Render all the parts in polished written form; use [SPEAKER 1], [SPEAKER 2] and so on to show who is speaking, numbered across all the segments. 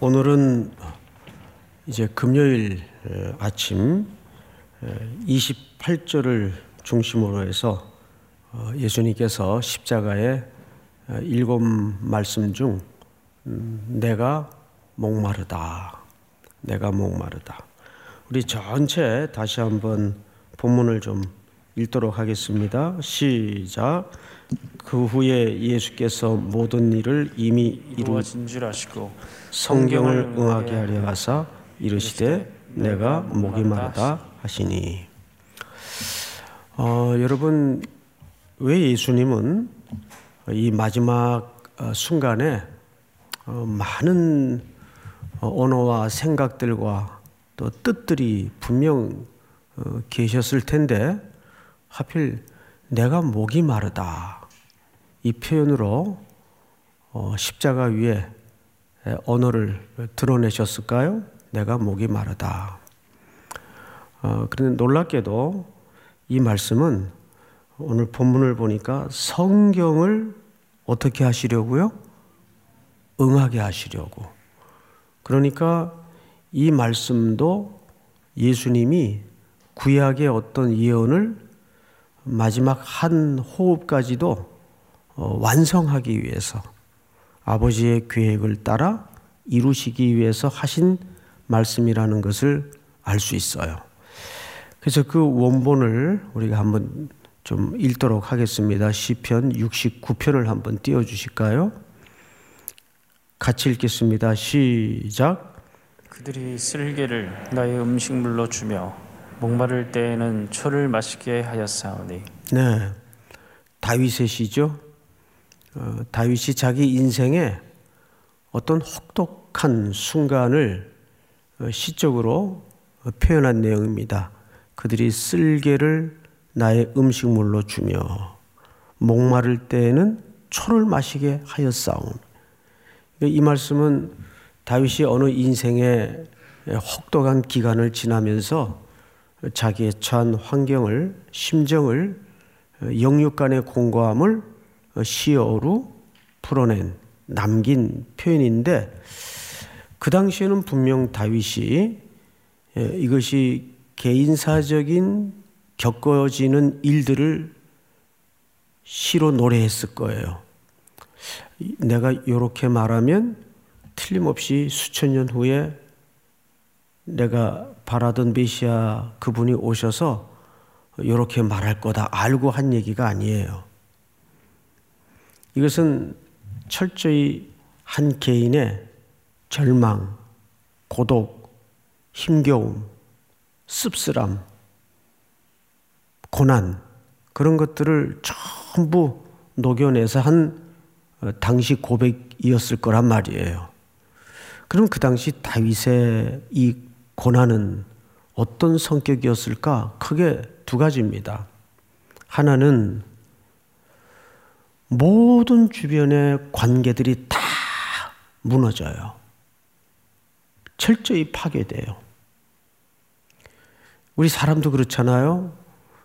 [SPEAKER 1] 오늘은 이제 금요일 아침 28절을 중심으로 해서 예수님께서 십자가의 7 말씀 중 내가 목마르다, 내가 목마르다. 우리 전체 다시 한번 본문을 좀 읽도록 하겠습니다. 시작. 그 후에 예수께서 모든 일을 이미 이루어진 줄 아시고 성경을 응하게 하려 하사 이르시되 내가 목이 마르다 하시니. 여러분, 왜 예수님은 이 마지막 순간에 많은 언어와 생각들과 또 뜻들이 분명 계셨을 텐데 하필 내가 목이 마르다 이 표현으로 십자가 위에 언어를 드러내셨을까요? 내가 목이 마르다. 그런데 놀랍게도 이 말씀은 오늘 본문을 보니까 성경을 어떻게 하시려고요? 응하게 하시려고. 그러니까 이 말씀도 예수님이 구약의 어떤 예언을 마지막 한 호흡까지도 완성하기 위해서 아버지의 계획을 따라 이루시기 위해서 하신 말씀이라는 것을 알 수 있어요. 그래서 그 원본을 우리가 한번 좀 읽도록 하겠습니다. 시편 69편을 한번 띄워주실까요? 같이 읽겠습니다. 시작.
[SPEAKER 2] 그들이 쓸개를 나의 음식물로 주며 목마를 때에는 초를 마시게 하였사오니.
[SPEAKER 1] 네, 다윗의 시죠. 다윗이 자기 인생에 어떤 혹독한 순간을 시적으로 표현한 내용입니다. 그들이 쓸개를 나의 음식물로 주며 목마를 때에는 초를 마시게 하였사오니. 이 말씀은 다윗이 어느 인생의 혹독한 기간을 지나면서 자기의 처한 환경을, 심정을, 영육 간의 공고함을 시어로 풀어낸, 남긴 표현인데, 그 당시에는 분명 다윗이 이것이 개인사적인 겪어지는 일들을 시로 노래했을 거예요. 내가 이렇게 말하면 틀림없이 수천 년 후에 내가 바라던 메시아 그분이 오셔서 이렇게 말할 거다 알고 한 얘기가 아니에요. 이것은 철저히 한 개인의 절망, 고독, 힘겨움, 씁쓸함, 고난, 그런 것들을 전부 녹여내서 한 당시 고백이었을 거란 말이에요. 그럼 그 당시 다윗의 이 고난은 어떤 성격이었을까? 크게 두 가지입니다. 하나는 모든 주변의 관계들이 다 무너져요. 철저히 파괴돼요. 우리 사람도 그렇잖아요.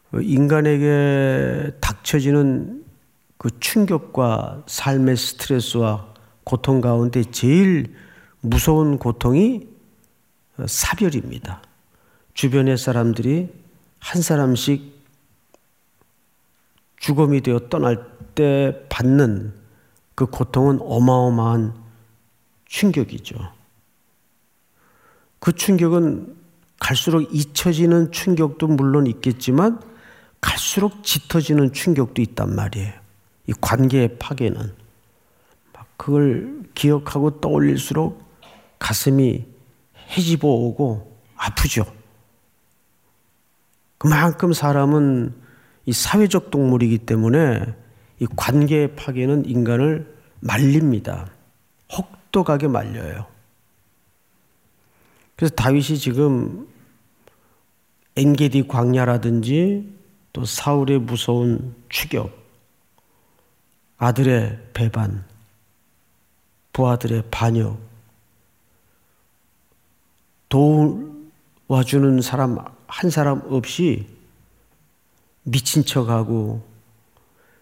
[SPEAKER 1] 인간에게 닥쳐지는 그 충격과 삶의 스트레스와 고통 가운데 제일 무서운 고통이 사별입니다. 주변의 사람들이 한 사람씩 죽음이 되어 떠날 때 받는 그 고통은 어마어마한 충격이죠. 그 충격은 갈수록 잊혀지는 충격도 물론 있겠지만 갈수록 짙어지는 충격도 있단 말이에요. 이 관계의 파괴는 그걸 기억하고 떠올릴수록 가슴이 헤집어 오고 아프죠. 그만큼 사람은 이 사회적 동물이기 때문에 이 관계의 파괴는 인간을 말립니다. 혹독하게 말려요. 그래서 다윗이 지금 엔게디 광야라든지 또 사울의 무서운 추격, 아들의 배반, 부하들의 반역, 도와주는 사람 한 사람 없이 미친 척하고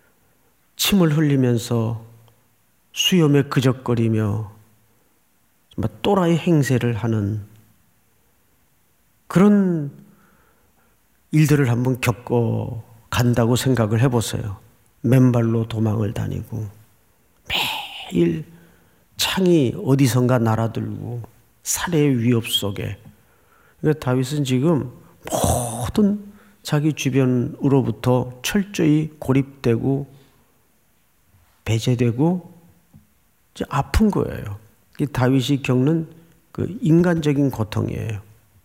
[SPEAKER 1] 침을 흘리면서 수염에 그적거리며 또라이 행세를 하는 그런 일들을 한번 겪어 간다고 생각을 해보세요. 맨발로 도망을 다니고 매일 창이 어디선가 날아들고 살해의 위협 속에. 그러니까 다윗은 지금 모든 자기 주변으로부터 철저히 고립되고 배제되고 이제 아픈 거예요. 이게 다윗이 겪는 그 인간적인 고통이에요.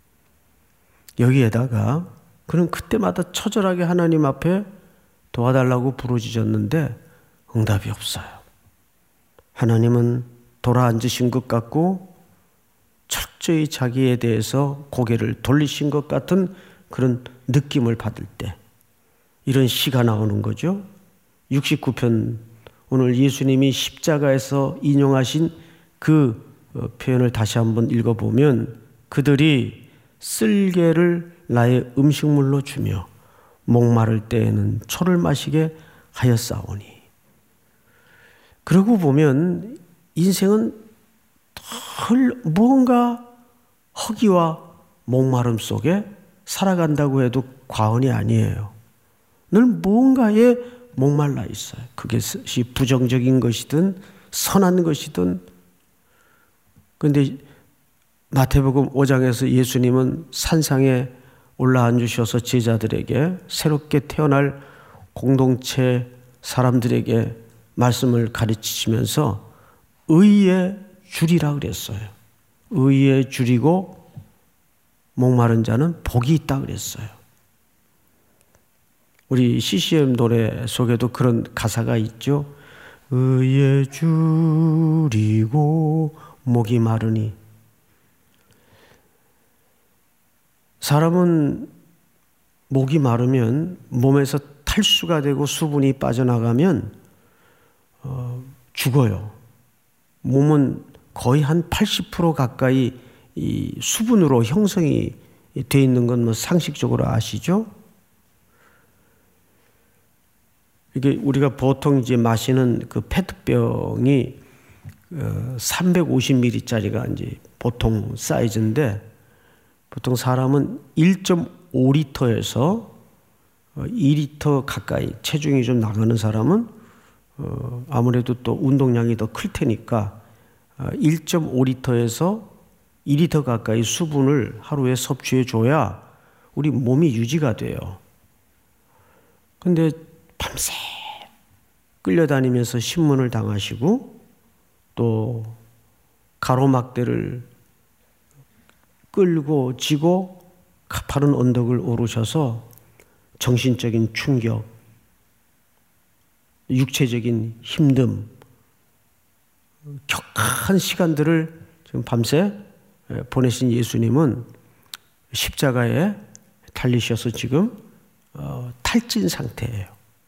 [SPEAKER 1] 여기에다가 그는 그때마다 처절하게 하나님 앞에 도와달라고 부르짖었는데 응답이 없어요. 하나님은 돌아앉으신 것 같고 철저히 자기에 대해서 고개를 돌리신 것 같은 그런 느낌을 받을 때 이런 시가 나오는 거죠. 69편 오늘 예수님이 십자가에서 인용하신 그 표현을 다시 한번 읽어보면 그들이 쓸개를 나의 음식물로 주며 목마를 때에는 초를 마시게 하였사오니. 그러고 보면 인생은 늘 무언가 허기와 목마름 속에 살아간다고 해도 과언이 아니에요. 늘 무언가에 목말라 있어요. 그것이 부정적인 것이든 선한 것이든. 그런데 마태복음 5장에서 예수님은 산상에 올라앉으셔서 제자들에게 새롭게 태어날 공동체 사람들에게 말씀을 가르치시면서 의에 줄이라 그랬어요. 의에 줄이고 목마른 자는 복이 있다 그랬어요. 우리 CCM 노래 속에도 그런 가사가 있죠. 의에 줄이고 목이 마르니. 사람은 목이 마르면 몸에서 탈수가 되고 수분이 빠져나가면 죽어요. 몸은 거의 한 80% 가까이 이 수분으로 형성이 되어 있는 건 뭐 상식적으로 아시죠? 이게 우리가 보통 이제 마시는 그 페트병이 350ml짜리가 이제 보통 사이즈인데 보통 사람은 1.5리터에서 2리터 가까이 체중이 좀 나가는 사람은 아무래도 또 운동량이 더 클 테니까 1.5리터에서 2리터 가까이 수분을 하루에 섭취해 줘야 우리 몸이 유지가 돼요. 근데 밤새 끌려다니면서 신문을 당하시고 또 가로막대를 끌고 지고 가파른 언덕을 오르셔서 정신적인 충격, 육체적인 힘듦, 격한 시간들을 지금 밤새 보내신 예수님은 십자가에 달리셔서 지금 탈진 상태예요.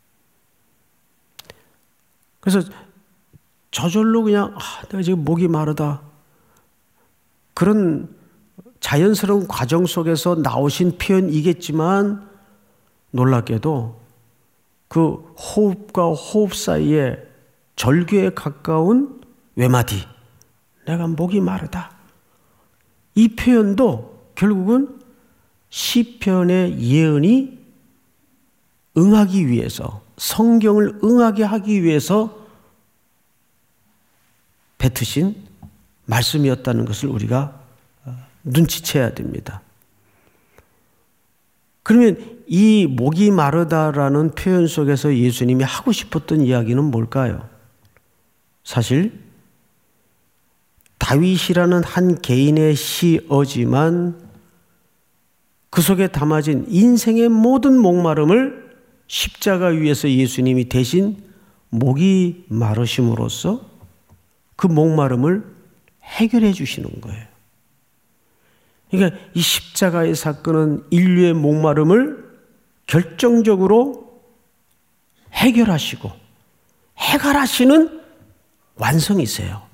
[SPEAKER 1] 그래서 저절로 그냥 내가 지금 목이 마르다. 그런 자연스러운 과정 속에서 나오신 표현이겠지만 놀랍게도 그 호흡과 호흡 사이에 절규에 가까운 외마디, 내가 목이 마르다. 이 표현도 결국은 시편의 예언이 응하기 위해서, 성경을 응하게 하기 위해서 뱉으신 말씀이었다는 것을 우리가 눈치채야 됩니다. 그러면 이 목이 마르다라는 표현 속에서 예수님이 하고 싶었던 이야기는 뭘까요? 사실 다윗이라는 한 개인의 시어지만 그 속에 담아진 인생의 모든 목마름을 십자가 위에서 예수님이 대신 목이 마르심으로써 그 목마름을 해결해 주시는 거예요. 그러니까 이 십자가의 사건은 인류의 목마름을 결정적으로 해결하시고 해결하시는 완성이세요.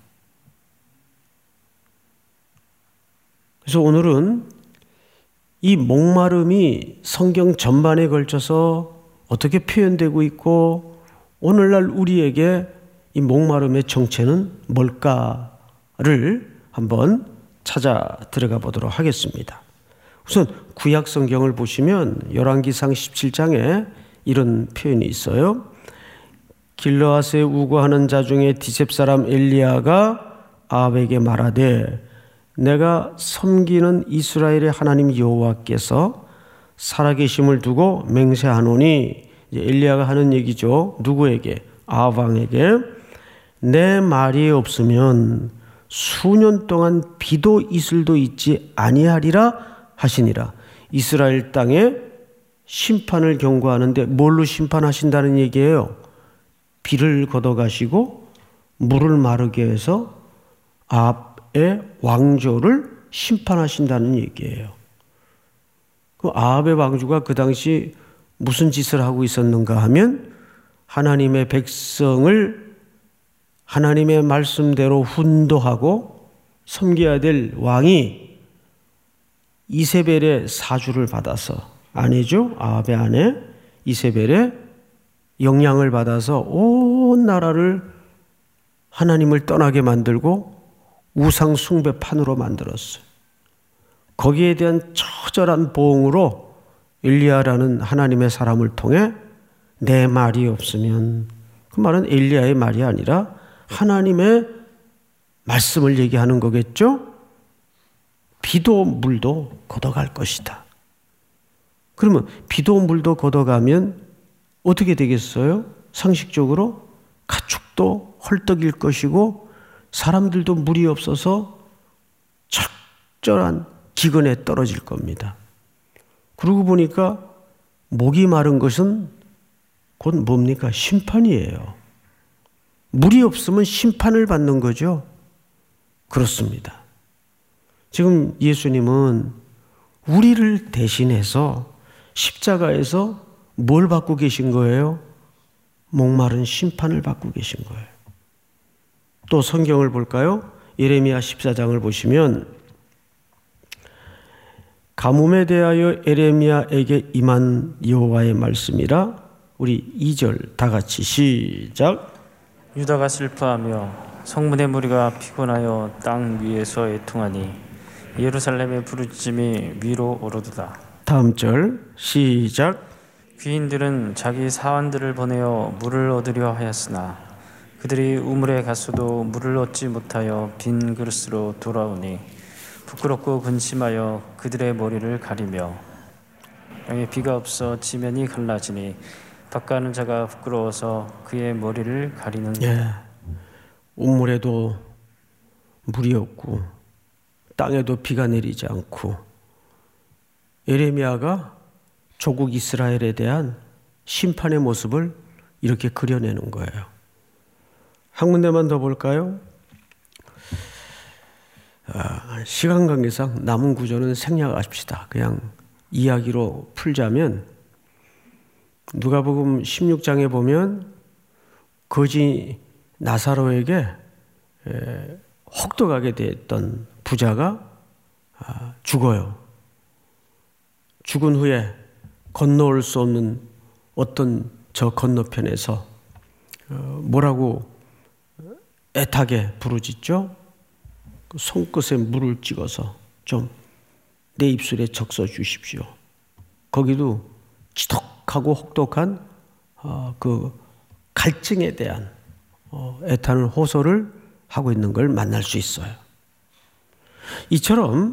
[SPEAKER 1] 그래서 오늘은 이 목마름이 성경 전반에 걸쳐서 어떻게 표현되고 있고 오늘날 우리에게 이 목마름의 정체는 뭘까를 한번 찾아 들어가 보도록 하겠습니다. 우선 구약 성경을 보시면 열왕기상 17장에 이런 표현이 있어요. 길르앗에 우거하는 자 중에 디셉 사람 엘리야가 아합에게 말하되 내가 섬기는 이스라엘의 하나님 여호와께서 살아계심을 두고 맹세하노니, 이제 엘리야가 하는 얘기죠. 누구에게? 아합 왕에게. 내 말이 없으면 수년 동안 비도 이슬도 있지 아니하리라 하시니라. 이스라엘 땅에 심판을 경고하는데 뭘로 심판하신다는 얘기예요? 비를 걷어가시고 물을 마르게 해서 아합의 왕조를 심판하신다는 얘기예요. 그 아합의 왕조가 그 당시 무슨 짓을 하고 있었는가 하면 하나님의 백성을 하나님의 말씀대로 훈도하고 섬겨야 될 왕이 이세벨의 사주를 받아서, 아내죠, 아합의 아내 이세벨의 영향을 받아서 온 나라를 하나님을 떠나게 만들고 우상 숭배판으로 만들었어요. 거기에 대한 처절한 보응으로 엘리야라는 하나님의 사람을 통해 내 말이 없으면, 그 말은 엘리야의 말이 아니라 하나님의 말씀을 얘기하는 거겠죠? 비도 물도 걷어갈 것이다. 그러면 비도 물도 걷어가면 어떻게 되겠어요? 상식적으로 가축도 헐떡일 것이고 사람들도 물이 없어서 적절한 기근에 떨어질 겁니다. 그러고 보니까 목이 마른 것은 곧 뭡니까? 심판이에요. 물이 없으면 심판을 받는 거죠. 그렇습니다. 지금 예수님은 우리를 대신해서 십자가에서 뭘 받고 계신 거예요? 목마른 심판을 받고 계신 거예요. 또 성경을 볼까요? 예레미야 14장을 보시면 가뭄에 대하여 예레미야에게 임한 여호와의 말씀이라. 우리 2절 다 같이 시작.
[SPEAKER 2] 유다가 슬퍼하며 성문의 무리가 피곤하여 땅 위에서 애통하니 예루살렘의 부르짖음이 위로 오르도다.
[SPEAKER 1] 다음 절 시작.
[SPEAKER 2] 귀인들은 자기 사환들을 보내어 물을 얻으려 하였으나 그들이 우물에 갔어도 물을 얻지 못하여 빈 그릇으로 돌아오니 부끄럽고 근심하여 그들의 머리를 가리며 땅에 비가 없어 지면이 갈라지니 닦아하는 자가 부끄러워서 그의 머리를 가리는 거다.
[SPEAKER 1] 우물에도 물이 없고 땅에도 비가 내리지 않고 예레미야가 조국 이스라엘에 대한 심판의 모습을 이렇게 그려내는 거예요. 한 군데만 더 볼까요? 시간 관계상 남은 구조는 생략합시다. 그냥 이야기로 풀자면 누가복음 16장에 보면 거지 나사로에게 혹독하게 됐던 부자가 죽어요. 죽은 후에 건너올 수 없는 어떤 저 건너편에서 뭐라고 애타게 부르짖죠? 손끝에 물을 찍어서 좀 내 입술에 적셔 주십시오. 거기도 지독하고 혹독한 그 갈증에 대한 애타는 호소를 하고 있는 걸 만날 수 있어요. 이처럼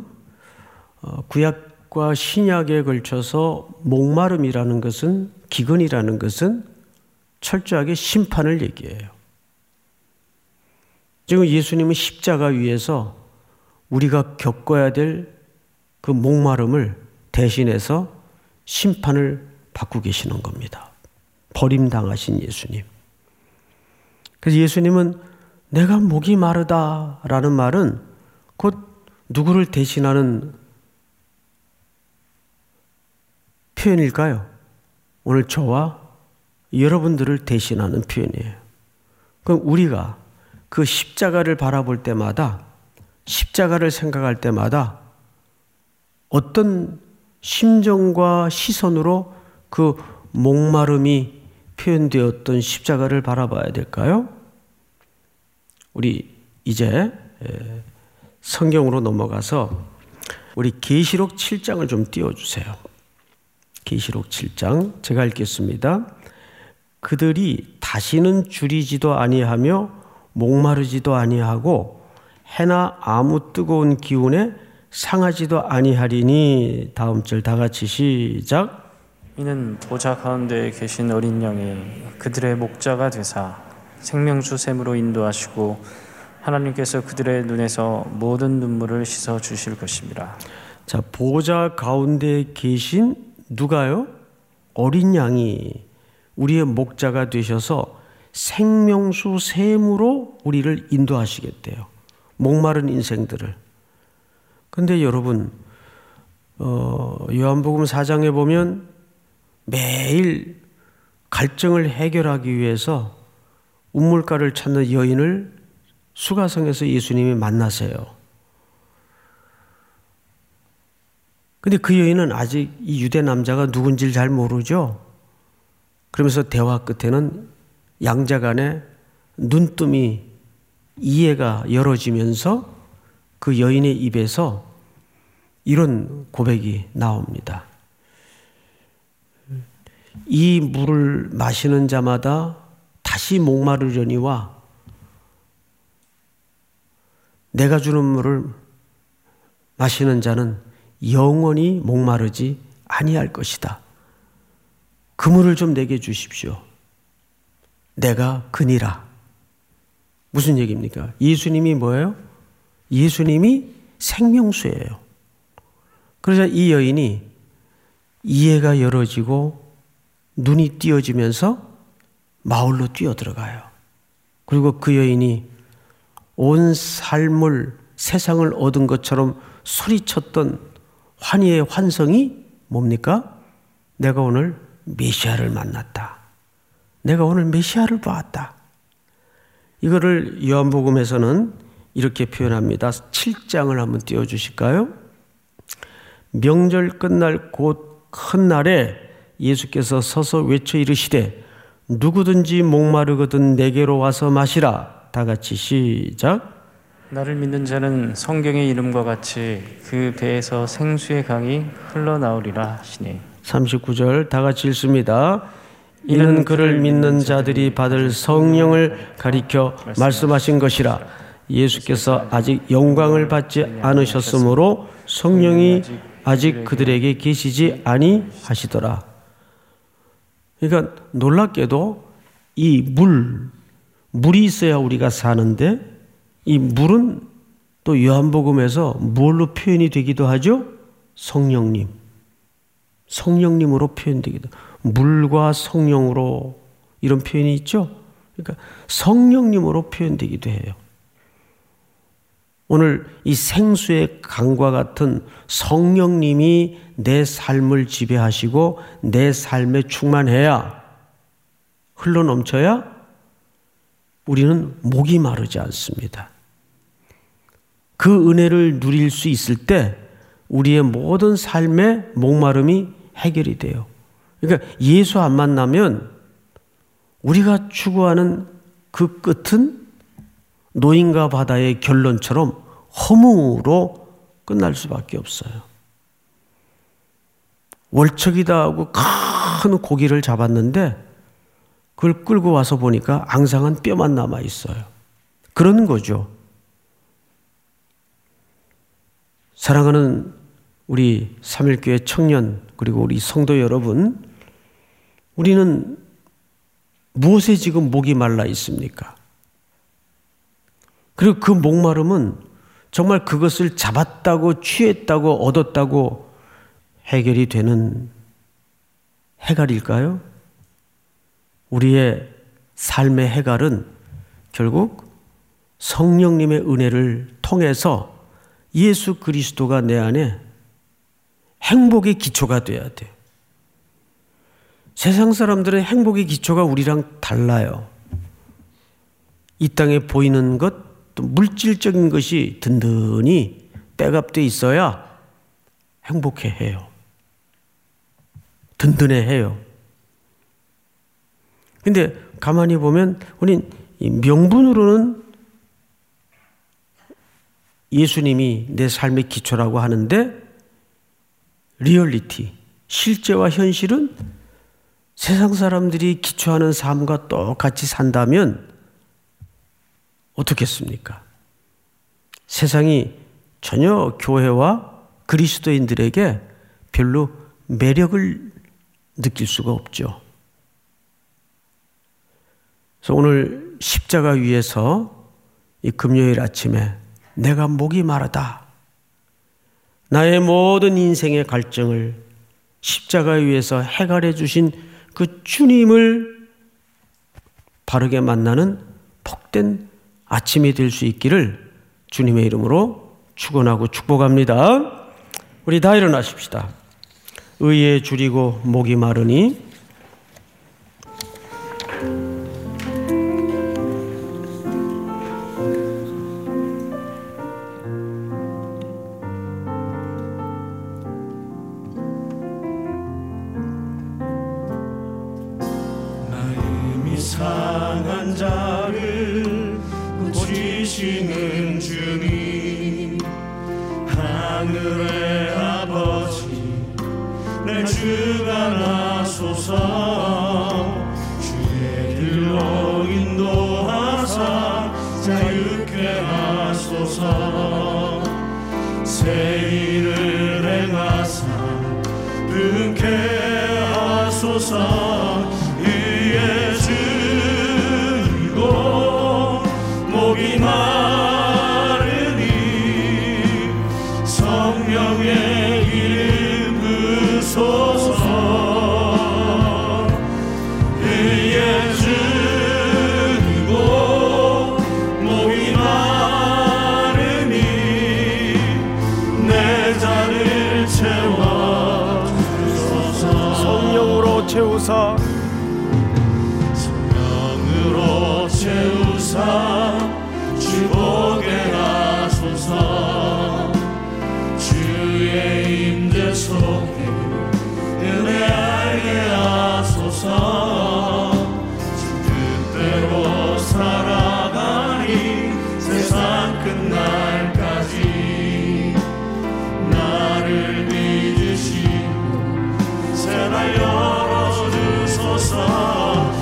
[SPEAKER 1] 구약과 신약에 걸쳐서 목마름이라는 것은, 기근이라는 것은 철저하게 심판을 얘기해요. 지금 예수님은 십자가 위에서 우리가 겪어야 될 그 목마름을 대신해서 심판을 받고 계시는 겁니다. 버림당하신 예수님. 그래서 예수님은 내가 목이 마르다라는 말은 곧 누구를 대신하는 표현일까요? 오늘 저와 여러분들을 대신하는 표현이에요. 그럼 우리가 그 십자가를 바라볼 때마다, 십자가를 생각할 때마다 어떤 심정과 시선으로 그 목마름이 표현되었던 십자가를 바라봐야 될까요? 우리 이제 성경으로 넘어가서 우리 계시록 7장을 좀 띄워주세요. 계시록 7장 제가 읽겠습니다. 그들이 다시는 줄이지도 아니하며 목마르지도 아니하고 해나 아무 뜨거운 기운에 상하지도 아니하리니. 다음 절 다 같이 시작.
[SPEAKER 2] 이는 보좌 가운데 계신 어린 양이 그들의 목자가 되사 생명수 샘으로 인도하시고 하나님께서 그들의 눈에서 모든 눈물을 씻어 주실 것입니다.
[SPEAKER 1] 자, 보좌 가운데 계신 누가요? 어린 양이 우리의 목자가 되셔서 생명수 샘으로 우리를 인도하시겠대요. 목마른 인생들을. 근데 여러분, 요한복음 4장에 보면 매일 갈증을 해결하기 위해서 우물가를 찾는 여인을 수가성에서 예수님이 만나세요. 근데 그 여인은 아직 이 유대 남자가 누군지를 잘 모르죠. 그러면서 대화 끝에는 양자 간에 눈뜸이 이해가 열어지면서 그 여인의 입에서 이런 고백이 나옵니다. 이 물을 마시는 자마다 다시 목마르려니와 내가 주는 물을 마시는 자는 영원히 목마르지 아니할 것이다. 그 물을 좀 내게 주십시오. 내가 그니라. 무슨 얘기입니까? 예수님이 뭐예요? 예수님이 생명수예요. 그러자 이 여인이 이해가 열어지고 눈이 띄어지면서 마을로 뛰어들어가요. 그리고 그 여인이 온 삶을 세상을 얻은 것처럼 소리쳤던 환희의 환성이 뭡니까? 내가 오늘 메시아를 만났다. 내가 오늘 메시아를 보았다. 이거를 요한복음에서는 이렇게 표현합니다. 7장을 한번 띄워주실까요? 명절 끝날 곧 큰 날에 예수께서 서서 외쳐 이르시되 누구든지 목마르거든 내게로 와서 마시라. 다 같이 시작.
[SPEAKER 2] 나를 믿는 자는 성경의 이름과 같이 그 배에서 생수의 강이 흘러나오리라 하시니.
[SPEAKER 1] 39절 다 같이 읽습니다. 이는 그를 믿는 자들이 받을 성령을 가리켜 말씀하신 것이라. 예수께서 아직 영광을 받지 않으셨으므로 성령이 아직 그들에게 계시지 아니하시더라. 그러니까 놀랍게도 이 물이 있어야 우리가 사는데 이 물은 또 요한복음에서 뭘로 표현이 되기도 하죠? 성령님으로 표현되기도. 물과 성령으로 이런 표현이 있죠? 그러니까 성령님으로 표현되기도 해요. 오늘 이 생수의 강과 같은 성령님이 내 삶을 지배하시고 내 삶에 충만해야, 흘러넘쳐야 우리는 목이 마르지 않습니다. 그 은혜를 누릴 수 있을 때 우리의 모든 삶의 목마름이 해결이 돼요. 그러니까 예수 안 만나면 우리가 추구하는 그 끝은 노인과 바다의 결론처럼 허무로 끝날 수밖에 없어요. 월척이다 하고 큰 고기를 잡았는데 그걸 끌고 와서 보니까 앙상한 뼈만 남아 있어요. 그런 거죠. 사랑하는 우리 삼일교회 청년 그리고 우리 성도 여러분, 우리는 무엇에 지금 목이 말라 있습니까? 그리고 그 목마름은 정말 그것을 잡았다고 취했다고 얻었다고 해결이 되는 해갈일까요? 우리의 삶의 해갈은 결국 성령님의 은혜를 통해서 예수 그리스도가 내 안에 행복의 기초가 돼야 돼요. 세상 사람들의 행복의 기초가 우리랑 달라요. 이 땅에 보이는 것, 또 물질적인 것이 든든히 백업되어 있어야 행복해해요. 든든해해요. 근데 가만히 보면 우린 명분으로는 예수님이 내 삶의 기초라고 하는데 리얼리티, 실제와 현실은 세상 사람들이 기초하는 삶과 똑같이 산다면 어떻겠습니까? 세상이 전혀 교회와 그리스도인들에게 별로 매력을 느낄 수가 없죠. 그래서 오늘 십자가 위에서 이 금요일 아침에 내가 목이 마르다, 나의 모든 인생의 갈증을 십자가 위에서 해결해 주신 그 주님을 바르게 만나는 복된 아침이 될 수 있기를 주님의 이름으로 축원하고 축복합니다. 우리 다 일어나십시다. 의에 줄이고 목이 마르니
[SPEAKER 3] 상한 자를 고치시는 주님, 하늘의 아버지 내 주가 나소서. 주의 길로 인도하사 자유케 하소서. 새 일을 행하사 분케 하소서. 목이 마르니 성령의 이름 부소서. 의에 줄이고 목이 마르니 내 잔을 채워 주소서.
[SPEAKER 1] 성령으로 채우사,
[SPEAKER 3] 성령으로 채우사 주보게 하소서. 주의 임재 속에 은혜 알게 하소서. 주 뜻대로 살아가니 세상 끝날까지 나를 믿으시고 새날 열어주소서.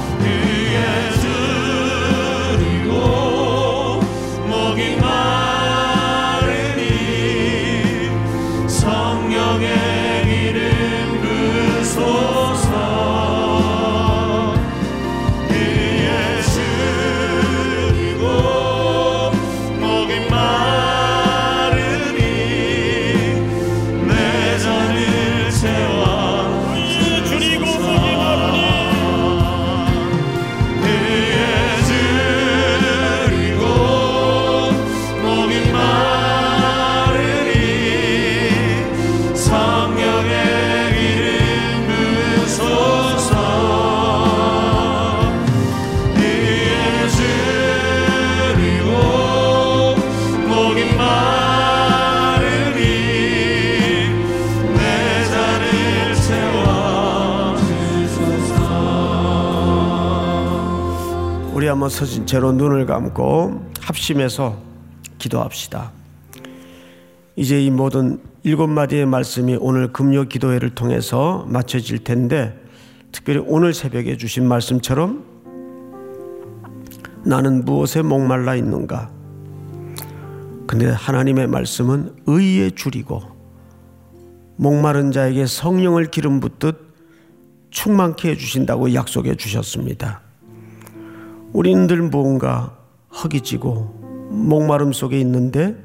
[SPEAKER 1] 우리 한번 서신 채로 눈을 감고 합심해서 기도합시다. 이제 이 모든 7마디의 말씀이 오늘 금요 기도회를 통해서 맞춰질 텐데, 특별히 오늘 새벽에 주신 말씀처럼 나는 무엇에 목말라 있는가? 근데 하나님의 말씀은 의에 줄이고 목마른 자에게 성령을 기름 붓듯 충만케 해주신다고 약속해 주셨습니다. 우리는 늘 뭔가 허기지고 목마름 속에 있는데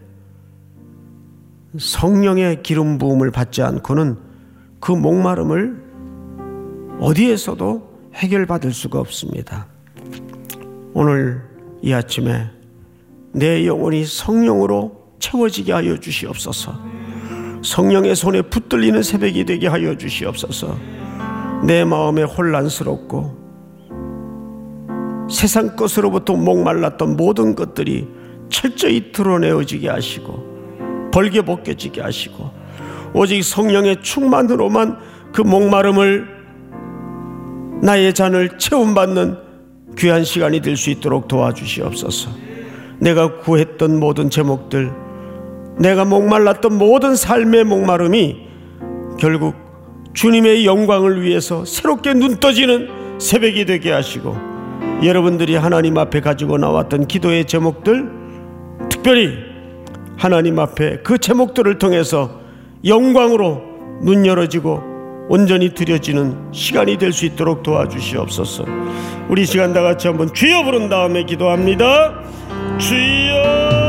[SPEAKER 1] 성령의 기름 부음을 받지 않고는 그 목마름을 어디에서도 해결받을 수가 없습니다. 오늘 이 아침에 내 영혼이 성령으로 채워지게 하여 주시옵소서. 성령의 손에 붙들리는 새벽이 되게 하여 주시옵소서. 내 마음에 혼란스럽고 세상 것으로부터 목말랐던 모든 것들이 철저히 드러내어지게 하시고 벌게 벗겨지게 하시고 오직 성령의 충만으로만 그 목마름을, 나의 잔을 채움받는 귀한 시간이 될 수 있도록 도와주시옵소서. 내가 구했던 모든 제목들, 내가 목말랐던 모든 삶의 목마름이 결국 주님의 영광을 위해서 새롭게 눈 떠지는 새벽이 되게 하시고, 여러분들이 하나님 앞에 가지고 나왔던 기도의 제목들, 특별히 하나님 앞에 그 제목들을 통해서 영광으로 눈 열어지고 온전히 드려지는 시간이 될 수 있도록 도와주시옵소서. 우리 시간 다 같이 한번 주여 부른 다음에 기도합니다. 주여.